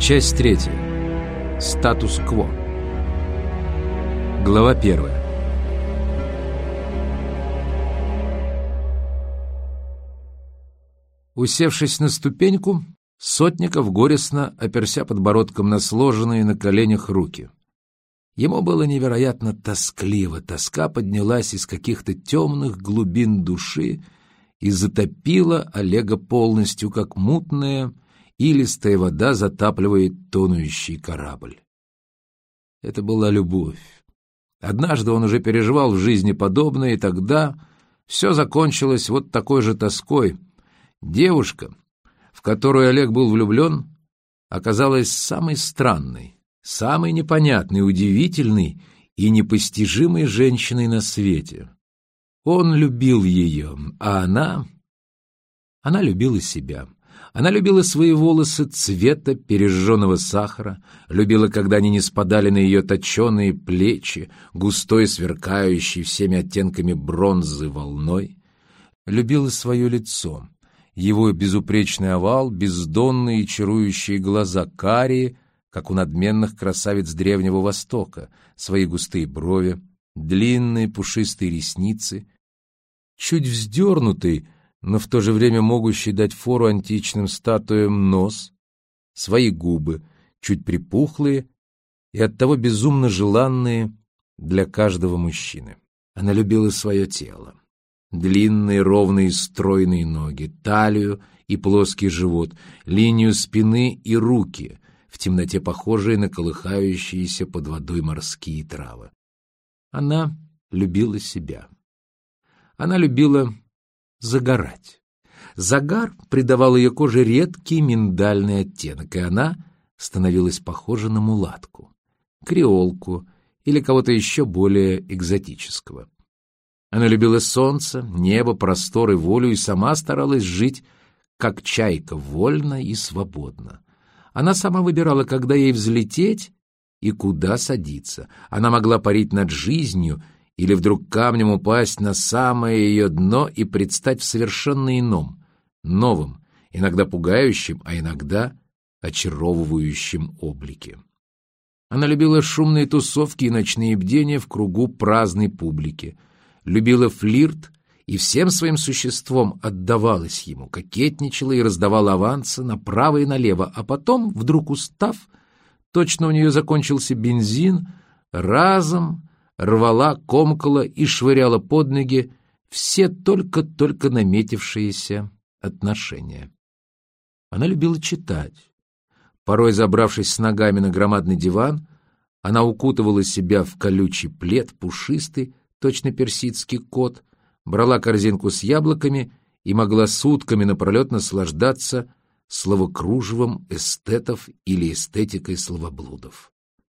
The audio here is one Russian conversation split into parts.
Часть 3. Статус-кво. Глава 1. Усевшись на ступеньку, Сотников горестно оперся подбородком на сложенные на коленях руки. Ему было невероятно тоскливо, тоска поднялась из каких-то темных глубин души и затопила Олега полностью, как мутная, илистая вода затапливает тонущий корабль. Это была любовь. Однажды он уже переживал в жизни подобное, и тогда все закончилось вот такой же тоской. Девушка, в которую Олег был влюблен, оказалась самой странной, самой непонятной, удивительной и непостижимой женщиной на свете. Он любил ее, а она любила себя. Она любила свои волосы цвета пережженного сахара, любила, когда они не спадали на ее точеные плечи, густой, сверкающей всеми оттенками бронзы волной, любила свое лицо, его безупречный овал, бездонные и чарующие глаза, карие, как у надменных красавиц Древнего Востока, свои густые брови, длинные пушистые ресницы, чуть вздернутый, но в то же время могущий дать фору античным статуям нос, свои губы, чуть припухлые и оттого безумно желанные для каждого мужчины. Она любила свое тело. Длинные, ровные, стройные ноги, талию и плоский живот, линию спины и руки, в темноте похожие на колыхающиеся под водой морские травы. Она любила себя. Она любила загорать. Загар придавал ее коже редкий миндальный оттенок, и она становилась похожа на мулатку, креолку или кого-то еще более экзотического. Она любила солнце, небо, простор и волю, и сама старалась жить, как чайка, вольно и свободно. Она сама выбирала, когда ей взлететь и куда садиться. Она могла парить над жизнью или вдруг камнем упасть на самое ее дно и предстать в совершенно ином, новом, иногда пугающем, а иногда очаровывающем облике. Она любила шумные тусовки и ночные бдения в кругу праздной публики, любила флирт и всем своим существом отдавалась ему, кокетничала и раздавала авансы направо и налево, а потом, вдруг устав, точно у нее закончился бензин, разом рвала, комкала и швыряла под ноги все только-только наметившиеся отношения. Она любила читать. Порой, забравшись с ногами на громадный диван, она укутывала себя в колючий плед, пушистый, точно персидский кот, брала корзинку с яблоками и могла сутками напролет наслаждаться словокружевом эстетов или эстетикой словоблудов.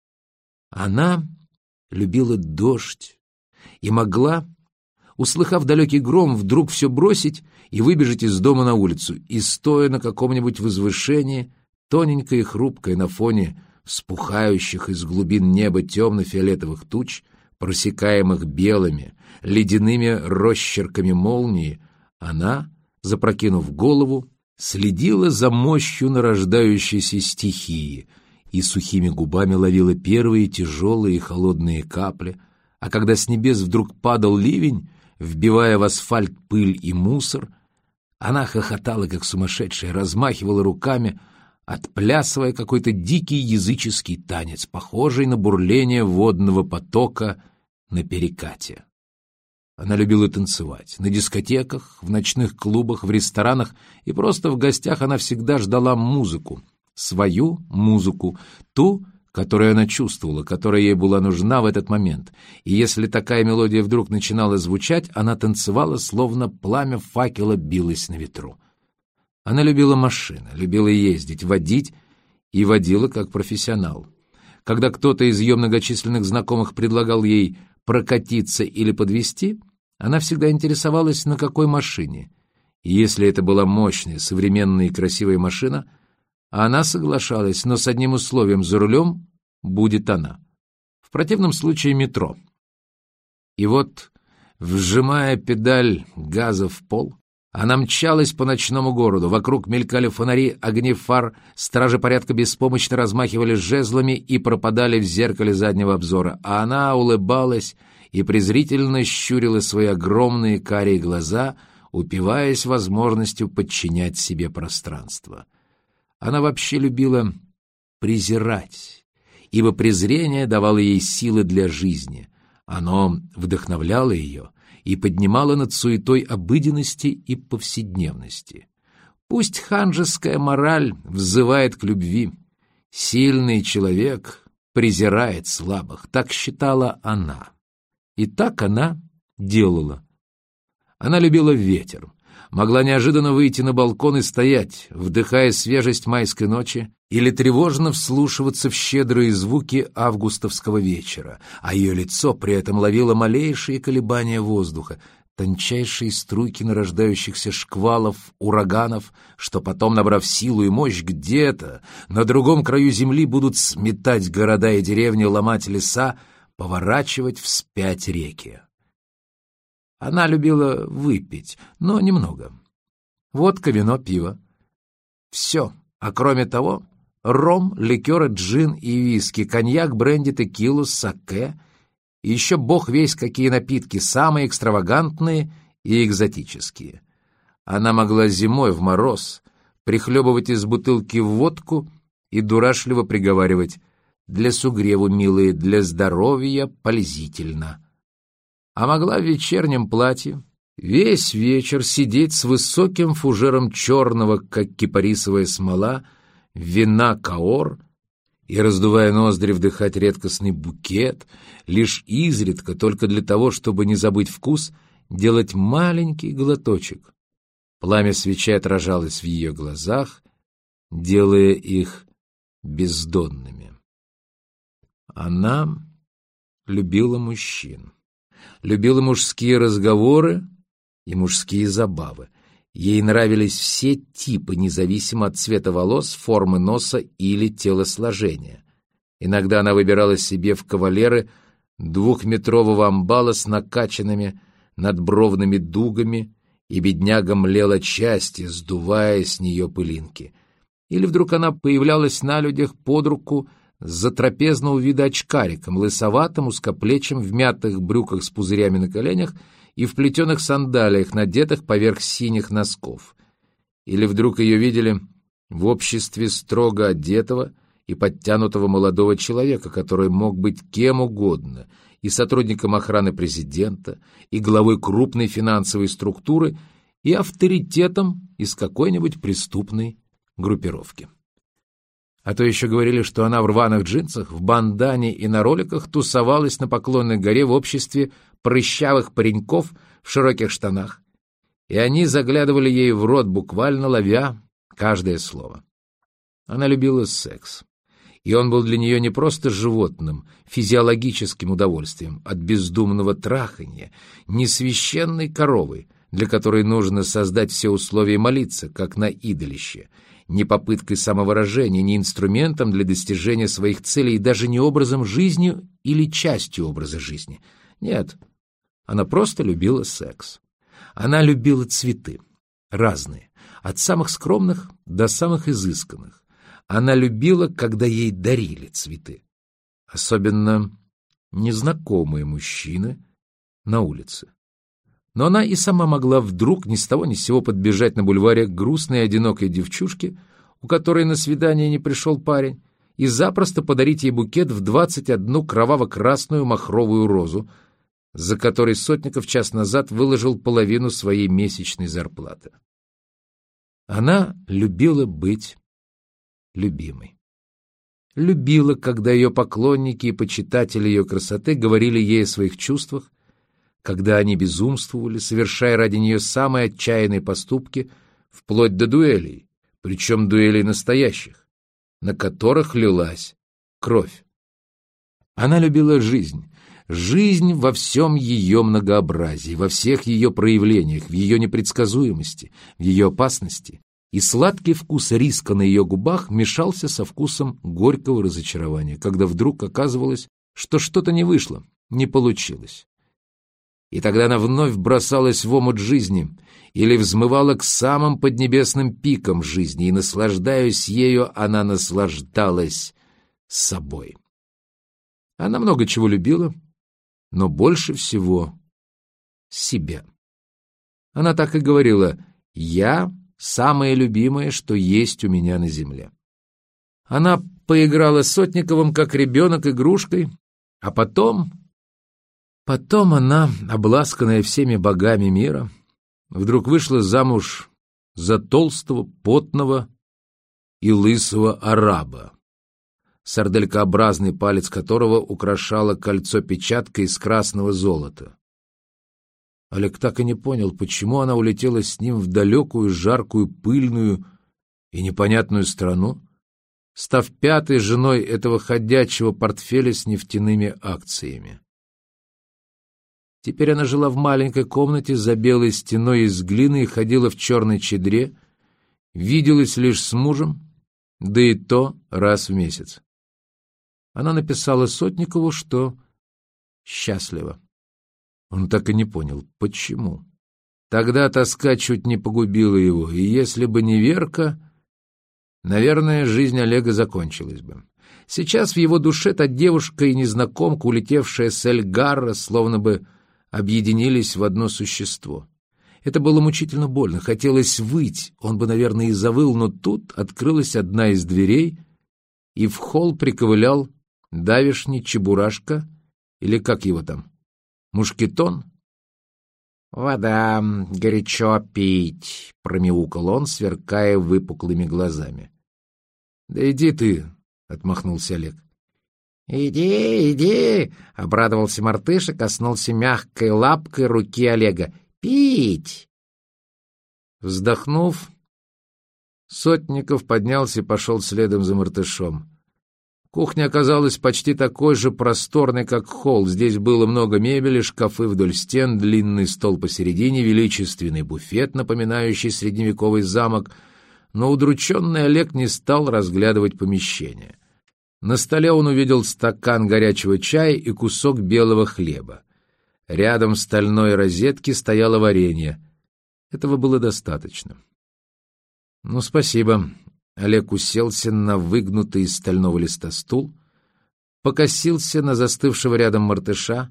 Она любила дождь и могла, услыхав далекий гром, вдруг все бросить и выбежать из дома на улицу, и, стоя на каком-нибудь возвышении, тоненькая и хрупкая на фоне вспухающих из глубин неба темно-фиолетовых туч, просекаемых белыми, ледяными росчерками молнии, она, запрокинув голову, следила за мощью нарождающейся стихии и сухими губами ловила первые тяжелые и холодные капли, а когда с небес вдруг падал ливень, вбивая в асфальт пыль и мусор, она хохотала, как сумасшедшая, размахивала руками, отплясывая какой-то дикий языческий танец, похожий на бурление водного потока на перекате. Она любила танцевать. На дискотеках, в ночных клубах, в ресторанах и просто в гостях она всегда ждала музыку, свою музыку, ту, которую она чувствовала, которая ей была нужна в этот момент. И если такая мелодия вдруг начинала звучать, она танцевала, словно пламя факела билось на ветру. Она любила машины, любила ездить, водить и водила как профессионал. Когда кто-то из ее многочисленных знакомых предлагал ей прокатиться или подвезти, она всегда интересовалась, на какой машине. И если это была мощная, современная и красивая машина, она соглашалась, но с одним условием: за рулем будет она. В противном случае метро. И вот, вжимая педаль газа в пол, Она мчалась по ночному городу, вокруг мелькали фонари, огни фар, стражи порядка беспомощно размахивали жезлами и пропадали в зеркале заднего обзора, а она улыбалась и презрительно щурила свои огромные карие глаза, упиваясь возможностью подчинять себе пространство. Она вообще любила презирать, ибо презрение давало ей силы для жизни. Оно вдохновляло ее и поднимало над суетой обыденности и повседневности. Пусть ханжеская мораль взывает к любви. Сильный человек презирает слабых, так считала она. И так она делала. Она любила ветер, могла неожиданно выйти на балкон и стоять, вдыхая свежесть майской ночи, или тревожно вслушиваться в щедрые звуки августовского вечера, а ее лицо при этом ловило малейшие колебания воздуха, тончайшие струйки нарождающихся шквалов, ураганов, что потом, набрав силу и мощь, где-то на другом краю земли будут сметать города и деревни, ломать леса, поворачивать вспять реки. Она любила выпить, но немного. Водка, вино, пиво. Все, а кроме того, ром, ликеры, джин и виски, коньяк, бренди, текилу, саке и еще бог весть какие напитки, самые экстравагантные и экзотические. Она могла зимой в мороз прихлебывать из бутылки водку и дурашливо приговаривать: «Для сугреву, милые, для здоровья пользительно». А могла в вечернем платье весь вечер сидеть с высоким фужером черного, как кипарисовая смола, вина каор и, раздувая ноздри, вдыхать редкостный букет, лишь изредка, только для того, чтобы не забыть вкус, делать маленький глоточек. Пламя свечи отражалось в ее глазах, делая их бездонными. Она любила мужчин. Любила мужские разговоры и мужские забавы. Ей нравились все типы, независимо от цвета волос, формы носа или телосложения. Иногда она выбирала себе в кавалеры двухметрового амбала с накачанными надбровными дугами, и бедняга млел от счастья, сдувая с нее пылинки. Или вдруг она появлялась на людях под руку с затрапезного вида очкариком, лысоватым, узкоплечим, в мятых брюках с пузырями на коленях и в плетеных сандалиях, надетых поверх синих носков. Или вдруг ее видели в обществе строго одетого и подтянутого молодого человека, который мог быть кем угодно, и сотрудником охраны президента, и главой крупной финансовой структуры, и авторитетом из какой-нибудь преступной группировки. А то еще говорили, что она в рваных джинсах, в бандане и на роликах тусовалась на Поклонной горе в обществе прыщавых пареньков в широких штанах, и они заглядывали ей в рот, буквально ловя каждое слово. Она любила секс, и он был для нее не просто животным, физиологическим удовольствием от бездумного траханья, не священной коровой, для которой нужно создать все условия молиться, как на идолище, не попыткой самовыражения, не инструментом для достижения своих целей и даже не образом жизни или частью образа жизни. Нет, она просто любила секс. Она любила цветы, разные, от самых скромных до самых изысканных. Она любила, когда ей дарили цветы, особенно незнакомые мужчины на улице. Но она и сама могла вдруг ни с того ни с сего подбежать на бульваре к грустной и одинокой девчушке, у которой на свидание не пришел парень, и запросто подарить ей букет в 21 кроваво-красную махровую розу, за которой Сотников час назад выложил половину своей месячной зарплаты. Она любила быть любимой. Любила, когда ее поклонники и почитатели ее красоты говорили ей о своих чувствах, когда они безумствовали, совершая ради нее самые отчаянные поступки, вплоть до дуэлей, причем дуэлей настоящих, на которых лилась кровь. Она любила жизнь, жизнь во всем ее многообразии, во всех ее проявлениях, в ее непредсказуемости, в ее опасности, и сладкий вкус риска на ее губах мешался со вкусом горького разочарования, когда вдруг оказывалось, что что-то не вышло, не получилось. И тогда она вновь бросалась в омут жизни или взмывала к самым поднебесным пикам жизни, и, наслаждаясь ею, она наслаждалась собой. Она много чего любила, но больше всего себя. Она так и говорила: «Я самое любимое, что есть у меня на земле». Она поиграла с Сотниковым, как ребенок игрушкой, а потом она, обласканная всеми богами мира, вдруг вышла замуж за толстого, потного и лысого араба, сарделькообразный палец которого украшало кольцо-печатка из красного золота. Олег так и не понял, почему она улетела с ним в далекую, жаркую, пыльную и непонятную страну, став пятой женой этого ходячего портфеля с нефтяными акциями. Теперь она жила в маленькой комнате за белой стеной из глины и ходила в черной чадре, виделась лишь с мужем, да и то раз в месяц. Она написала Сотникову, что счастлива. Он так и не понял, почему. Тогда тоска чуть не погубила его, и если бы не Верка, наверное, жизнь Олега закончилась бы. Сейчас в его душе та девушка и незнакомка, улетевшая с Эльгарра, словно бы объединились в одно существо. Это было мучительно больно, хотелось выть, он бы, наверное, и завыл, но тут открылась одна из дверей, и в холл приковылял давешний Чебурашка, или как его там, Мушкетон? «Вода, горячо пить», — промяукал он, сверкая выпуклыми глазами. «Да иди ты», — отмахнулся Олег. «Иди, иди!» — обрадовался мартыша, коснулся мягкой лапкой руки Олега. «Пить!» Вздохнув, Сотников поднялся и пошел следом за мартышом. Кухня оказалась почти такой же просторной, как холл. Здесь было много мебели, шкафы вдоль стен, длинный стол посередине, величественный буфет, напоминающий средневековый замок, но удрученный Олег не стал разглядывать помещение. На столе он увидел стакан горячего чая и кусок белого хлеба. Рядом в стальной розетке стояло варенье. Этого было достаточно. «Ну, спасибо». Олег уселся на выгнутый из стального листа стул, покосился на застывшего рядом мартыша.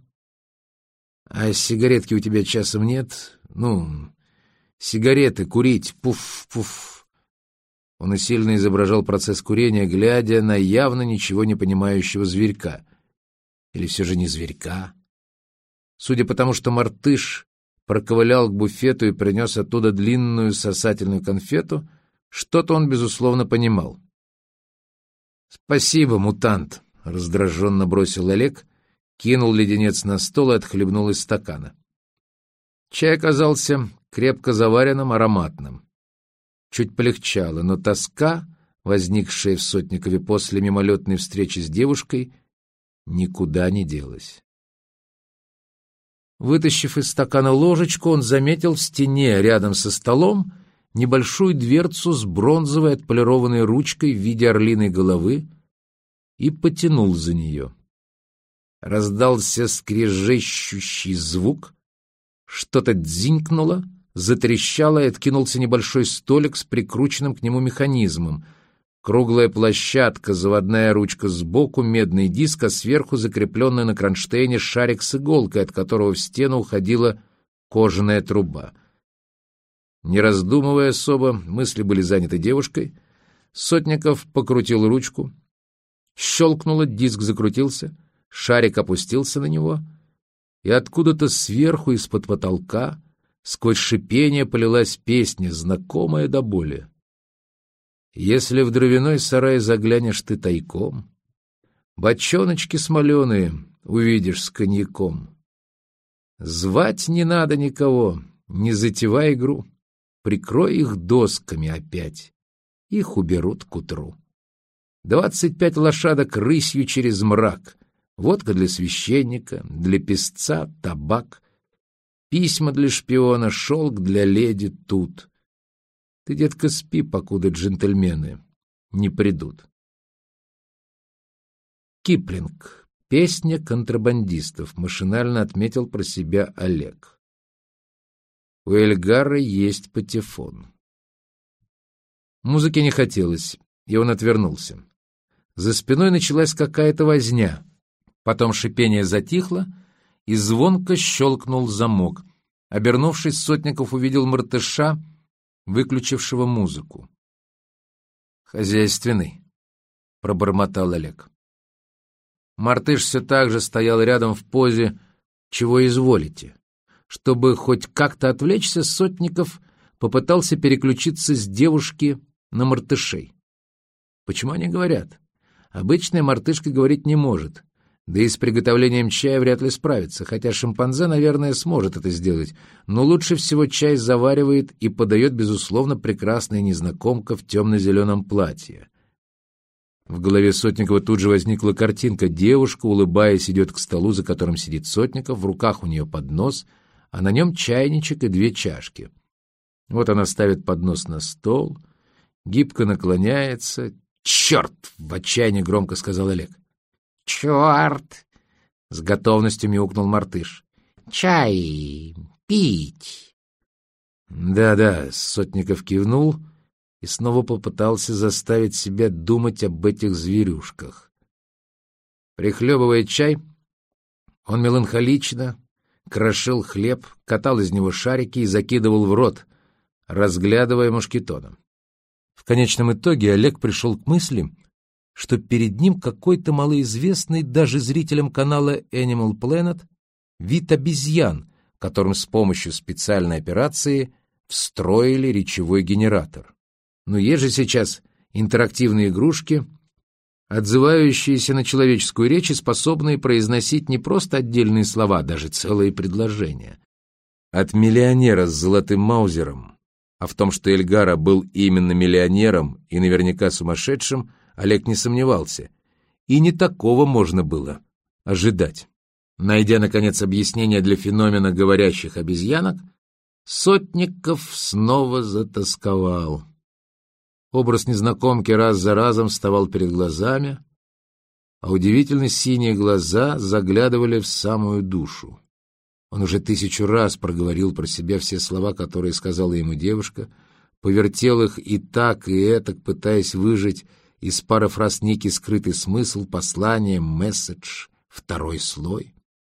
«А сигаретки у тебя часом нет? Ну, сигареты, курить, пуф-пуф». Он усиленно изображал процесс курения, глядя на явно ничего не понимающего зверька. Или все же не зверька? Судя по тому, что мартыш проковылял к буфету и принес оттуда длинную сосательную конфету, что-то он, безусловно, понимал. «Спасибо, мутант», — раздраженно бросил Олег, кинул леденец на стол и отхлебнул из стакана. Чай оказался крепко заваренным, ароматным. Чуть полегчало, но тоска, возникшая в Сотникове после мимолетной встречи с девушкой, никуда не делась. Вытащив из стакана ложечку, он заметил в стене рядом со столом небольшую дверцу с бронзовой отполированной ручкой в виде орлиной головы и потянул за нее. Раздался скрежещущий звук, что-то дзинькнуло, затрещало и откинулся небольшой столик с прикрученным к нему механизмом. Круглая площадка, заводная ручка сбоку, медный диск, а сверху закрепленный на кронштейне шарик с иголкой, от которого в стену уходила кожаная труба. Не раздумывая особо, мысли были заняты девушкой. Сотников покрутил ручку. Щелкнуло, диск закрутился, шарик опустился на него, и откуда-то сверху, из-под потолка, сквозь шипение полилась песня, знакомая до боли. «Если в дровяной сарай заглянешь ты тайком, бочоночки смоленые увидишь с коньяком. Звать не надо никого, не затевай игру, прикрой их досками опять, их уберут к утру. 25 лошадок рысью через мрак, водка для священника, для песца табак, письма для шпиона, шелк для леди тут. Ты, детка, спи, покуда джентльмены не придут». Киплинг. Песня контрабандистов, машинально отметил про себя Олег. У Эльгара есть патефон. Музыки не хотелось, и он отвернулся. За спиной началась какая-то возня. Потом шипение затихло, и звонко щелкнул замок. Обернувшись, Сотников увидел Мартыша, выключившего музыку. «Хозяйственный», — пробормотал Олег. Мартыш все так же стоял рядом в позе «Чего изволите?». Чтобы хоть как-то отвлечься, Сотников попытался переключиться с девушки на мартышей. Почему они говорят? Обычная мартышка говорить не может, да и с приготовлением чая вряд ли справится, хотя шимпанзе, наверное, сможет это сделать, но лучше всего чай заваривает и подает, безусловно, прекрасная незнакомка в темно-зеленом платье. В голове Сотникова тут же возникла картинка. Девушка, улыбаясь, идет к столу, за которым сидит Сотников, в руках у нее поднос, а на нем чайничек и 2 чашки. Вот она ставит поднос на стол, гибко наклоняется. «Черт!» — в отчаянии громко сказал Олег. «Черт!» — с готовностью мяукнул Мартыш. «Чай пить!» «Да-да», — Сотников кивнул и снова попытался заставить себя думать об этих зверюшках. Прихлебывая чай, он меланхолично крошил хлеб, катал из него шарики и закидывал в рот, разглядывая мушкетона. В конечном итоге Олег пришел к мысли, что перед ним какой-то малоизвестный даже зрителям канала Animal Planet вид обезьян, которым с помощью специальной операции встроили речевой генератор. Но есть же сейчас интерактивные игрушки, отзывающиеся на человеческую речь и способные произносить не просто отдельные слова, даже целые предложения. От миллионера с золотым маузером, а в том, что Эльгара был именно миллионером и наверняка сумасшедшим, Олег не сомневался. И не такого можно было ожидать. Найдя, наконец, объяснение для феномена говорящих обезьянок, Сотников снова затосковал. Образ незнакомки раз за разом вставал перед глазами, а удивительно синие глаза заглядывали в самую душу. Он уже 1000 раз проговорил про себя все слова, которые сказала ему девушка, повертел их и так, и этак, пытаясь выжать из пары фраз некий скрытый смысл, послание, месседж, 2-й слой.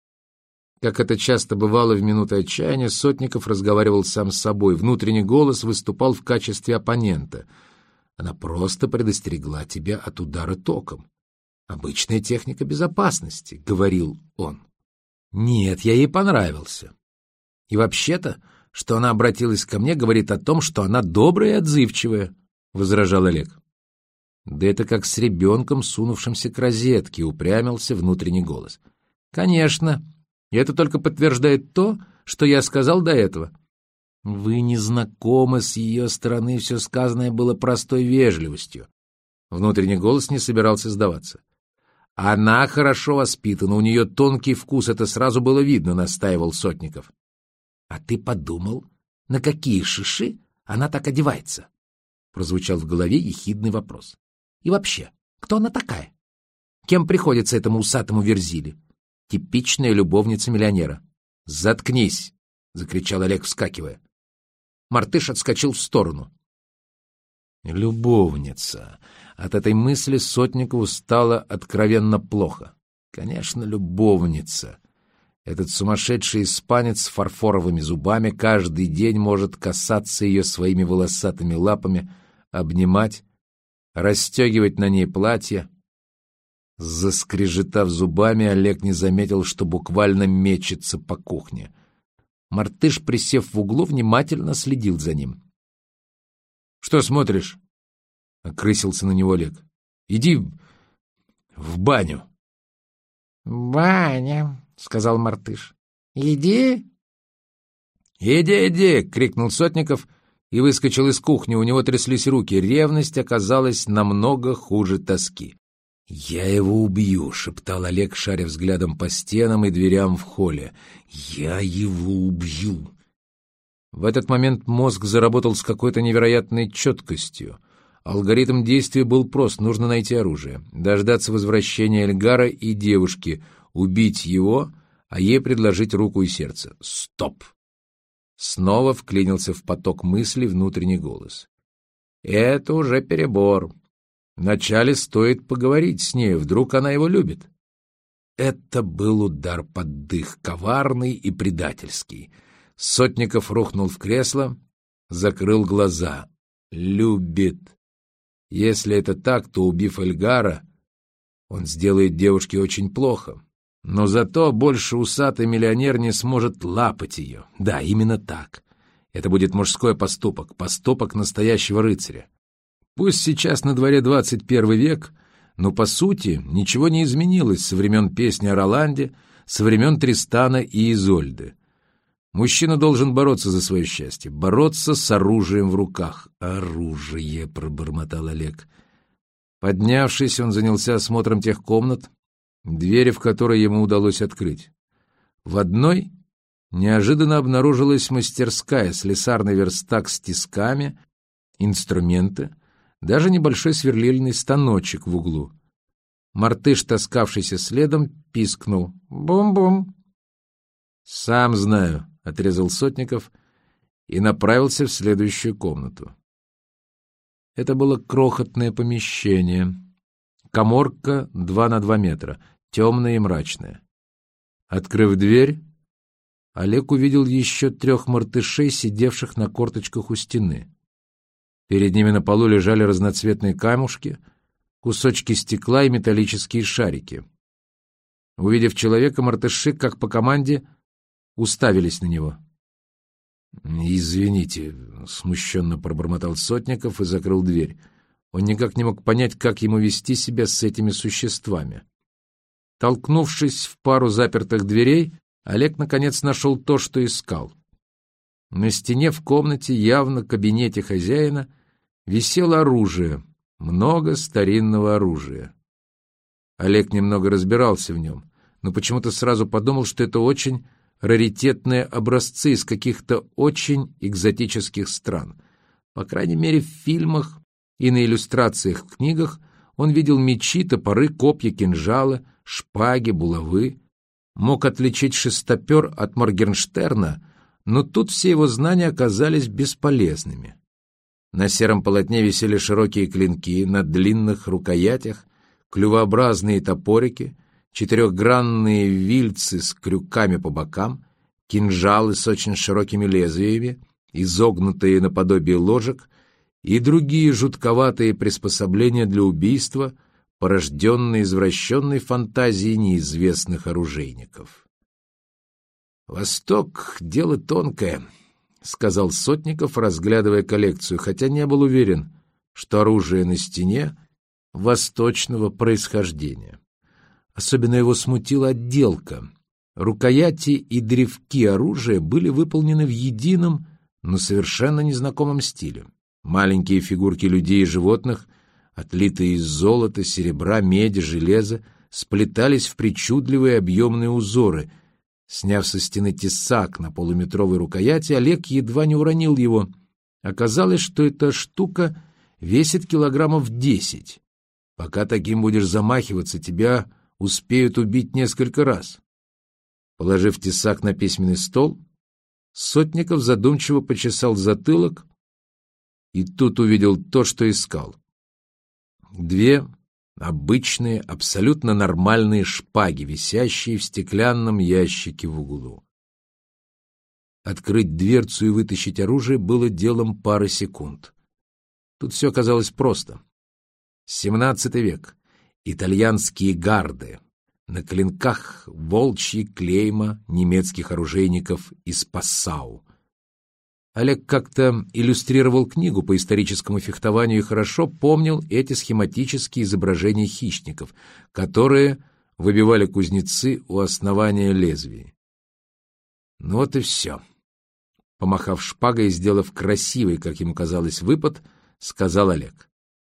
Как это часто бывало в минуты отчаяния, Сотников разговаривал сам с собой, внутренний голос выступал в качестве оппонента. Она просто предостерегла тебя от удара током. Обычная техника безопасности, — говорил он. Нет, я ей понравился. И вообще-то, что она обратилась ко мне, говорит о том, что она добрая и отзывчивая, — возражал Олег. Да это как с ребенком, сунувшимся к розетке, — упрямился внутренний голос. Конечно, и это только подтверждает то, что я сказал до этого. Вы не знакомы, с ее стороны все сказанное было простой вежливостью. Внутренний голос не собирался сдаваться. Она хорошо воспитана, у нее тонкий вкус, это сразу было видно, настаивал Сотников. А ты подумал, на какие шиши она так одевается? Прозвучал в голове ехидный вопрос. И вообще, кто она такая? Кем приходится этому усатому Верзиле? Типичная любовница миллионера. Заткнись, закричал Олег, вскакивая. Мартыш отскочил в сторону. Любовница. От этой мысли Сотникову стало откровенно плохо. Конечно, любовница. Этот сумасшедший испанец с фарфоровыми зубами каждый день может касаться ее своими волосатыми лапами, обнимать, расстегивать на ней платье. Заскрежетав зубами, Олег не заметил, что буквально мечется по кухне. Мартыш, присев в углу, внимательно следил за ним. — Что смотришь? — окрысился на него Олег. — Иди в баню. — Баня, — сказал Мартыш. — Иди. — Иди! — крикнул Сотников и выскочил из кухни. У него тряслись руки. Ревность оказалась намного хуже тоски. — Я его убью, — шептал Олег, шаря взглядом по стенам и дверям в холле. — Я его убью. В этот момент мозг заработал с какой-то невероятной четкостью, Алгоритм действия был прост: нужно найти оружие, дождаться возвращения Эльгара и девушки, убить его, а ей предложить руку и сердце. Стоп! Снова вклинился в поток мыслей внутренний голос. Это уже перебор. Вначале стоит поговорить с ней, вдруг она его любит. Это был удар под дых, коварный и предательский. Сотников рухнул в кресло, закрыл глаза. Любит. Если это так, то, убив Эльгара, он сделает девушке очень плохо. Но зато больше усатый миллионер не сможет лапать ее. Да, именно так. Это будет мужской поступок, поступок настоящего рыцаря. Пусть сейчас на дворе 21 век, но, по сути, ничего не изменилось со времен песни о Роланде, со времен Тристана и Изольды. Мужчина должен бороться за свое счастье, бороться с оружием в руках. «Оружие!» — пробормотал Олег. Поднявшись, он занялся осмотром тех комнат, двери в которые ему удалось открыть. В одной неожиданно обнаружилась мастерская, слесарный верстак с тисками, инструменты, даже небольшой сверлильный станочек в углу. Мартыш, таскавшийся следом, пискнул: «Бум-бум!» «Сам знаю», — отрезал Сотников и направился в следующую комнату. Это было крохотное помещение, каморка 2 на 2 метра, темная и мрачная. Открыв дверь, Олег увидел еще 3 мартышей, сидевших на корточках у стены. Перед ними на полу лежали разноцветные камушки, кусочки стекла и металлические шарики. Увидев человека, мартыши, как по команде, уставились на него. «Извините», — смущенно пробормотал Сотников и закрыл дверь. Он никак не мог понять, как ему вести себя с этими существами. Толкнувшись в пару запертых дверей, Олег наконец нашел то, что искал. На стене в комнате, явно кабинете хозяина, висело оружие, много старинного оружия. Олег немного разбирался в нем, но почему-то сразу подумал, что это очень раритетные образцы из каких-то очень экзотических стран. По крайней мере, в фильмах и на иллюстрациях в книгах он видел мечи, топоры, копья, кинжалы, шпаги, булавы. Мог отличить шестопер от Моргенштерна, но тут все его знания оказались бесполезными. На сером полотне висели широкие клинки, на длинных рукоятях клювообразные топорики, 4-гранные вильцы с крюками по бокам, кинжалы с очень широкими лезвиями, изогнутые наподобие ложек и другие жутковатые приспособления для убийства, порожденные извращенной фантазией неизвестных оружейников. «Восток — дело тонкое», — сказал Сотников, разглядывая коллекцию, хотя не был уверен, что оружие на стене восточного происхождения. Особенно его смутила отделка. Рукояти и древки оружия были выполнены в едином, но совершенно незнакомом стиле. Маленькие фигурки людей и животных, отлитые из золота, серебра, меди, железа, сплетались в причудливые объемные узоры. Сняв со стены тесак на полуметровой рукояти, Олег едва не уронил его. Оказалось, что эта штука весит килограммов 10. Пока таким будешь замахиваться, тебя успеют убить несколько раз. Положив тесак на письменный стол, Сотников задумчиво почесал затылок и тут увидел то, что искал. 2 обычные, абсолютно нормальные шпаги, висящие в стеклянном ящике в углу. Открыть дверцу и вытащить оружие было делом пары секунд. Тут все оказалось просто. 17 век. Итальянские гарды. На клинках волчьи клейма немецких оружейников из Пассау. Олег как-то иллюстрировал книгу по историческому фехтованию и хорошо помнил эти схематические изображения хищников, которые выбивали кузнецы у основания лезвий. Ну вот и все. Помахав шпагой и сделав красивый, как ему казалось, выпад, сказал Олег.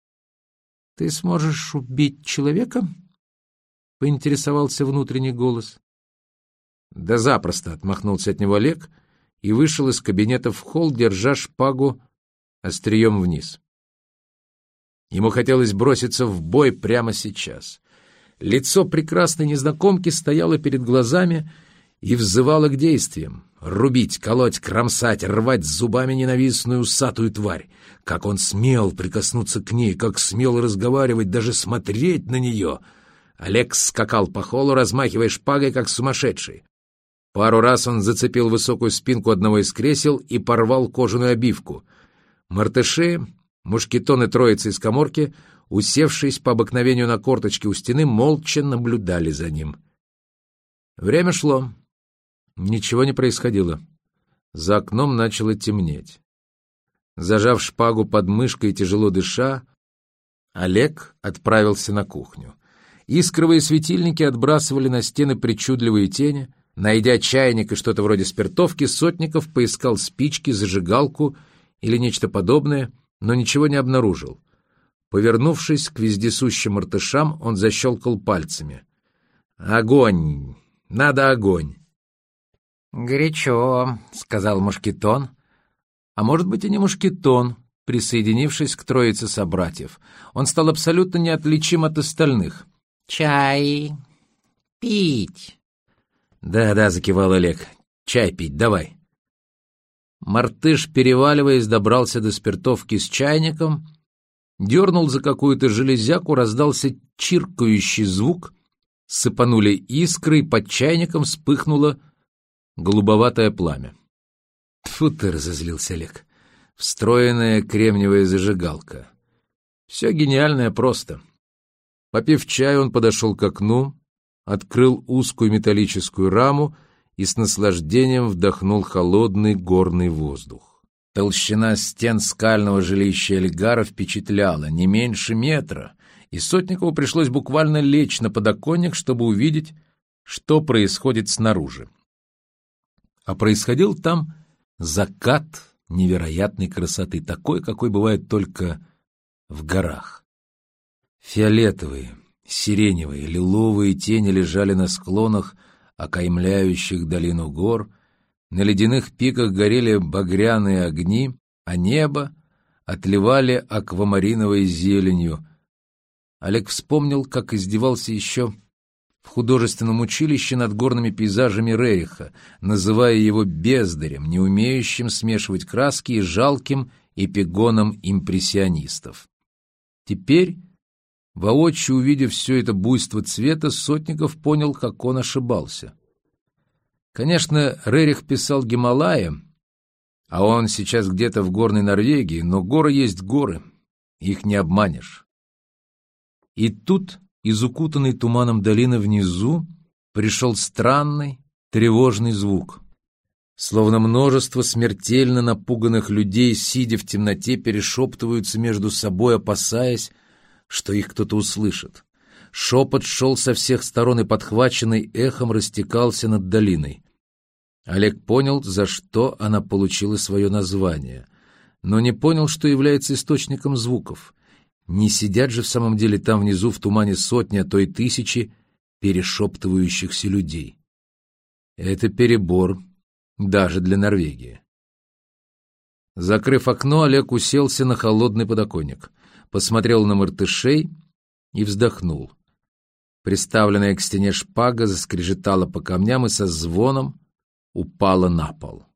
— Ты сможешь убить человека? — поинтересовался внутренний голос. — Да запросто, — отмахнулся от него Олег и вышел из кабинета в холл, держа шпагу острием вниз. Ему хотелось броситься в бой прямо сейчас. Лицо прекрасной незнакомки стояло перед глазами и взывало к действиям. Рубить, колоть, кромсать, рвать зубами ненавистную усатую тварь. Как он смел прикоснуться к ней, как смел разговаривать, даже смотреть на нее. Олег скакал по холлу, размахивая шпагой, как сумасшедший. Пару раз он зацепил высокую спинку одного из кресел и порвал кожаную обивку. Мартыши, мушкетоны троицы из каморки, усевшись по обыкновению на корточки у стены, молча наблюдали за ним. Время шло. Ничего не происходило. За окном начало темнеть. Зажав шпагу под мышкой и тяжело дыша, Олег отправился на кухню. Искровые светильники отбрасывали на стены причудливые тени. Найдя чайник и что-то вроде спиртовки, Сотников поискал спички, зажигалку или нечто подобное, но ничего не обнаружил. Повернувшись к вездесущим мартышам, он защелкал пальцами. «Огонь! Надо огонь!» «Горячо», — сказал мушкетон. А может быть, и не мушкетон, присоединившись к троице собратьев. Он стал абсолютно неотличим от остальных. «Чай! Пить!» «Да-да», — закивал Олег. «Чай пить, давай». Мартыш, переваливаясь, добрался до спиртовки с чайником, дернул за какую-то железяку, раздался чиркающий звук, сыпанули искры, и под чайником вспыхнуло голубоватое пламя. «Тьфу ты!» — разозлился Олег. «Встроенная кремниевая зажигалка. Все гениальное просто». Попив чай, он подошел к окну, открыл узкую металлическую раму и с наслаждением вдохнул холодный горный воздух. Толщина стен скального жилища Эльгара впечатляла, не меньше метра, и Сотникову пришлось буквально лечь на подоконник, чтобы увидеть, что происходит снаружи. А происходил там закат невероятной красоты, такой, какой бывает только в горах. Фиолетовые, сиреневые, лиловые тени лежали на склонах, окаймляющих долину гор, на ледяных пиках горели багряные огни, а небо отливали аквамариновой зеленью. Олег вспомнил, как издевался еще в художественном училище над горными пейзажами Рериха, называя его бездарем, не умеющим смешивать краски и жалким эпигоном импрессионистов. Теперь, воочию увидев все это буйство цвета, Сотников понял, как он ошибался. Конечно, Рерих писал Гималаи, а он сейчас где-то в горной Норвегии, но горы есть горы, их не обманешь. И тут из укутанной туманом долины внизу пришел странный, тревожный звук. Словно множество смертельно напуганных людей, сидя в темноте, перешептываются между собой, опасаясь, что их кто-то услышит. Шепот шел со всех сторон и, подхваченный эхом, растекался над долиной. Олег понял, за что она получила свое название, но не понял, что является источником звуков. Не сидят же в самом деле там внизу в тумане сотни, а то и тысячи перешептывающихся людей. Это перебор даже для Норвегии. Закрыв окно, Олег уселся на холодный подоконник, посмотрел на мартышей и вздохнул. Приставленная к стене шпага заскрежетала по камням и со звоном упала на пол.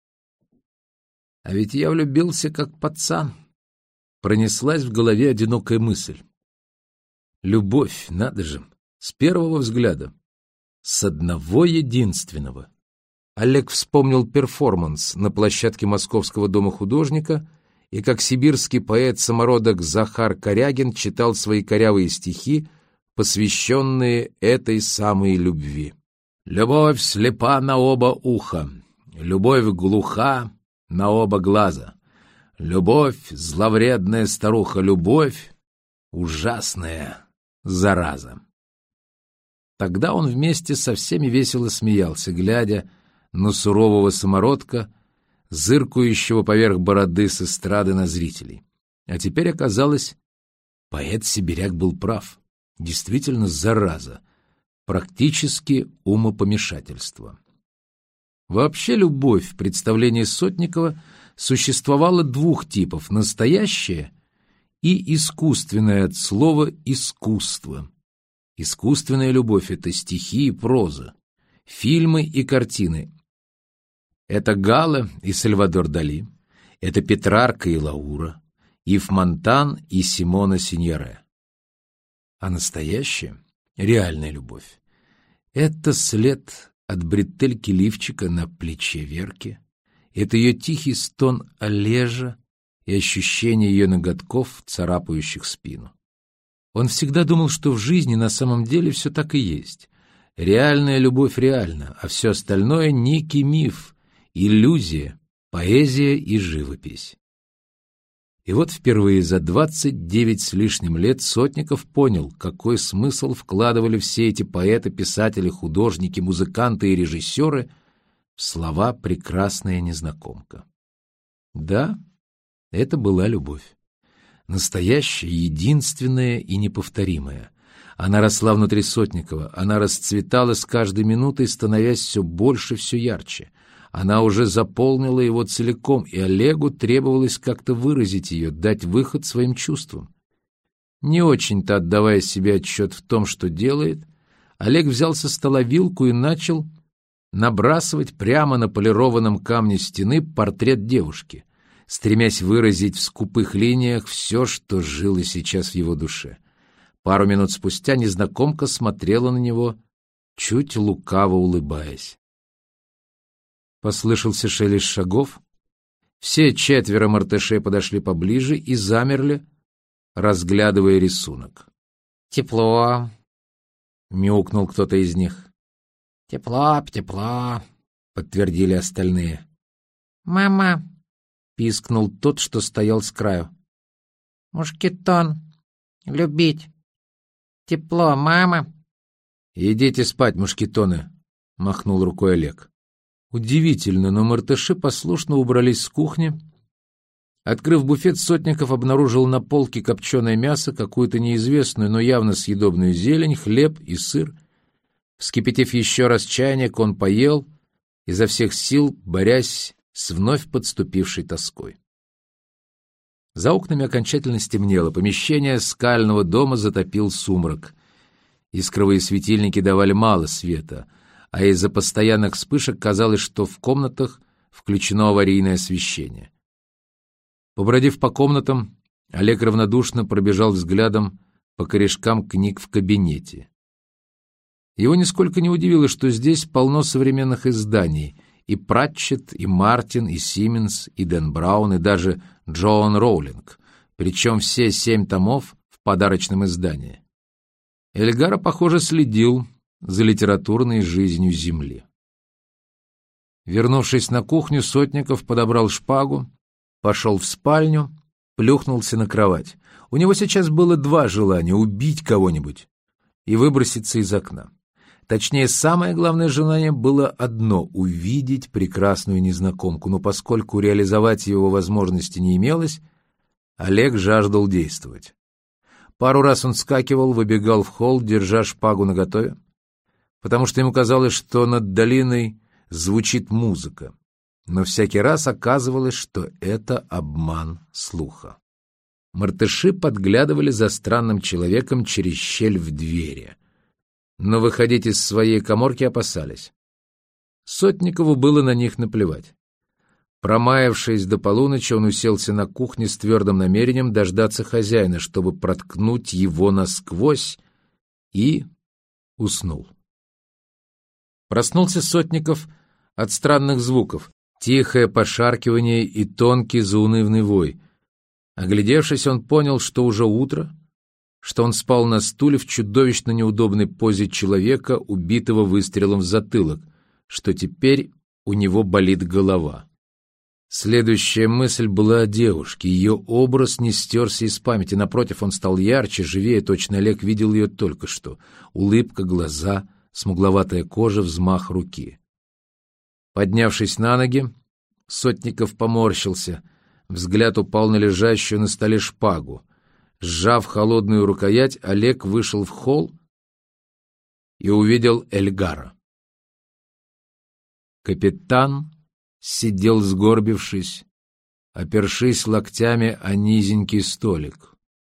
А ведь я влюбился как пацан. Пронеслась в голове одинокая мысль. Любовь, надо же, с первого взгляда, с одного единственного. Олег вспомнил перформанс на площадке Московского дома художника и как сибирский поэт-самородок Захар Корягин читал свои корявые стихи, посвященные этой самой любви. «Любовь слепа на оба уха, любовь глуха на оба глаза. Любовь — зловредная старуха, любовь — ужасная зараза». Тогда он вместе со всеми весело смеялся, глядя на сурового самородка, зыркающего поверх бороды с эстрады на зрителей. А теперь оказалось, поэт-сибиряк был прав. Действительно зараза, практически умопомешательство. Вообще любовь в представлении Сотникова существовало двух типов — настоящая и искусственное от слова «искусство». Искусственная любовь — это стихи и проза, фильмы и картины. Это Гала и Сальвадор Дали, это Петрарка и Лаура, Ив Монтан и Симона Синьоре. А настоящая, реальная любовь — это след от бретельки лифчика на плече Верки, это ее тихий стон Олежа и ощущение ее ноготков, царапающих спину. Он всегда думал, что в жизни на самом деле все так и есть. Реальная любовь реальна, а все остальное — некий миф, иллюзия, поэзия и живопись. И вот впервые за 29 с лишним лет Сотников понял, какой смысл вкладывали все эти поэты, писатели, художники, музыканты и режиссеры в слова «прекрасная незнакомка». Да, это была любовь. Настоящая, единственная и неповторимая. Она росла внутри Сотникова, она расцветала с каждой минутой, становясь все больше, все ярче. Она уже заполнила его целиком, и Олегу требовалось как-то выразить ее, дать выход своим чувствам. Не очень-то отдавая себе отчет в том, что делает, Олег взял со стола вилку и начал набрасывать прямо на полированном камне стены портрет девушки, стремясь выразить в скупых линиях все, что жило сейчас в его душе. Пару минут спустя незнакомка смотрела на него, чуть лукаво улыбаясь. Послышался шелест шагов. Все 4 мартышей подошли поближе и замерли, разглядывая рисунок. «Тепло», — мяукнул кто-то из них. «Тепло, тепло», — подтвердили остальные. «Мама», — пискнул тот, что стоял с краю. «Мушкетон, любить. Тепло, мама». «Идите спать, мушкетоны», — махнул рукой Олег. Удивительно, но мартыши послушно убрались с кухни. Открыв буфет, Сотников обнаружил на полке копченое мясо, какую-то неизвестную, но явно съедобную зелень, хлеб и сыр. Вскипятив еще раз чайник, он поел, изо всех сил борясь с вновь подступившей тоской. За окнами окончательно стемнело, помещение скального дома затопил сумрак. Искровые светильники давали мало света, а из-за постоянных вспышек казалось, что в комнатах включено аварийное освещение. Побродив по комнатам, Олег равнодушно пробежал взглядом по корешкам книг в кабинете. Его нисколько не удивило, что здесь полно современных изданий — и Пратчетт, и Мартин, и Сименс, и Дэн Браун, и даже Джоан Роулинг, причем все 7 томов в подарочном издании. Эльгара, похоже, следил за литературной жизнью Земли. Вернувшись на кухню, Сотников подобрал шпагу, пошел в спальню, плюхнулся на кровать. У него сейчас было 2 желания — убить кого-нибудь и выброситься из окна. Точнее, самое главное желание было одно — увидеть прекрасную незнакомку, но поскольку реализовать его возможности не имелось, Олег жаждал действовать. Пару раз он вскакивал, выбегал в холл, держа шпагу наготове, потому что ему казалось, что над долиной звучит музыка, но всякий раз оказывалось, что это обман слуха. Мартыши подглядывали за странным человеком через щель в двери, но выходить из своей каморки опасались. Сотникову было на них наплевать. Промаявшись до полуночи, он уселся на кухне с твердым намерением дождаться хозяина, чтобы проткнуть его насквозь, и уснул. Проснулся Сотников от странных звуков, тихое пошаркивание и тонкий заунывный вой. Оглядевшись, он понял, что уже утро, что он спал на стуле в чудовищно неудобной позе человека, убитого выстрелом в затылок, что теперь у него болит голова. Следующая мысль была о девушке. Ее образ не стерся из памяти. Напротив, он стал ярче, живее. Точно Олег видел ее только что. Улыбка, глаза, смугловатая кожа, взмах руки. Поднявшись на ноги, Сотников поморщился. Взгляд упал на лежащую на столе шпагу. Сжав холодную рукоять, Олег вышел в холл и увидел Эльгара. Капитан сидел сгорбившись, опершись локтями о низенький столик.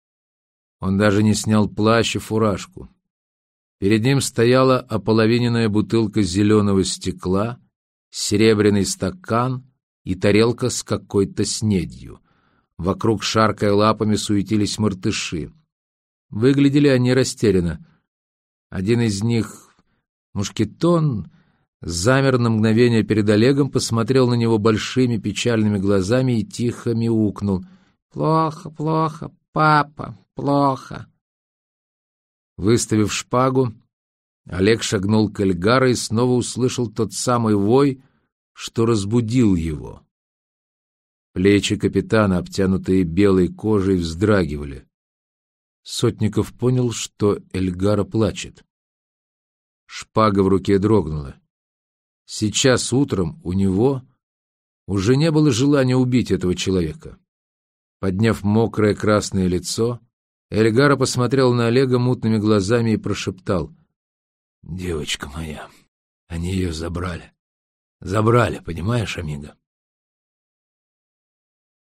Он даже не снял плащ и фуражку. Перед ним стояла ополовиненная бутылка зеленого стекла, серебряный стакан и тарелка с какой-то снедью. Вокруг, шаркая лапами, суетились мартыши. Выглядели они растерянно. Один из них, Мушкетон, замер на мгновение перед Олегом, посмотрел на него большими печальными глазами и тихо мяукнул. «Плохо, плохо, папа, плохо». Выставив шпагу, Олег шагнул к Эльгару и снова услышал тот самый вой, что разбудил его. Плечи капитана, обтянутые белой кожей, вздрагивали. Сотников понял, что Эльгара плачет. Шпага в руке дрогнула. Сейчас утром у него уже не было желания убить этого человека. Подняв мокрое красное лицо, Эльгара посмотрел на Олега мутными глазами и прошептал: «Девочка моя, они ее забрали. Забрали, понимаешь, амиго?»